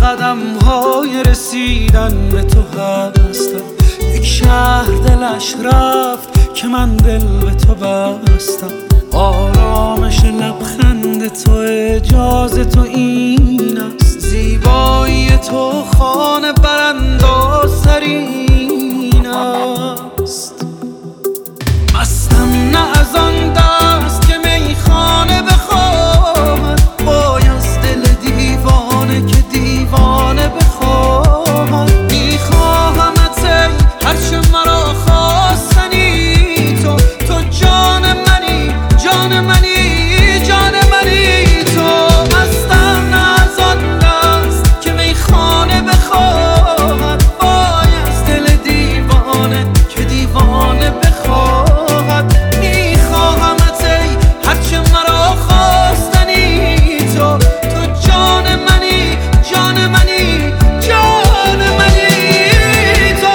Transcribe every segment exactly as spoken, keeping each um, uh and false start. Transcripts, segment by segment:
قدم های رسیدن به تو هستم. یک شهر دلش رفت که من دل به تو بستم. آرامش لبخند تو اجازه تو این است. زیبایی تو خانه براندازترین است. مستم نه از آن دست که میخانه بخواهد، وای از دل دیوانه که دیوانه بخواهد. میخواهمت ای هرچه مرا خواستنی تو، تو جان منی جان منی جان منی تو. مستم نه از آن دست که میخانه بخواهد، وای از دل دیوانه که دیوانه بخواهد. میخواهمت ای هرچه مرا خواستنی تو، تو جان منی جان منی جان منی تو.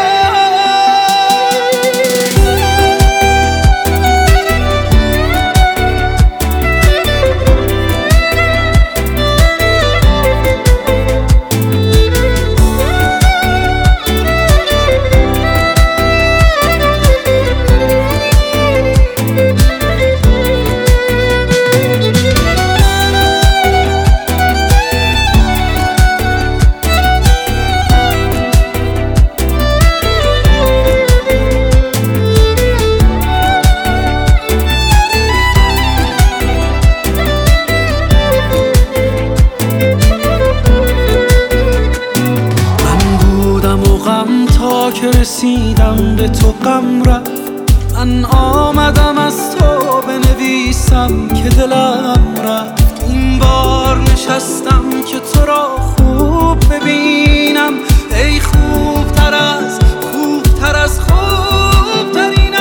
تا که رسیدم به تو غم رفت. من آمدم از تو بنویسم که دلم رفت. این بار نشستم که تو را خوب ببینم. ای خوب تر از خوب تر از خوب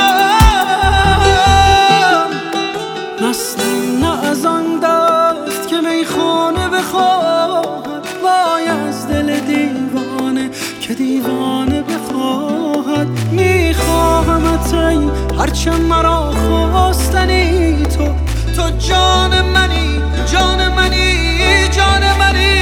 ترینم. مستم نه از آن دست که میخانه بخواهد، وای از دل دیوانه که دیوانه بخواهد. میخواهمت ای هرچه مرا خواستنی تو، تو جان منی جان منی جان منی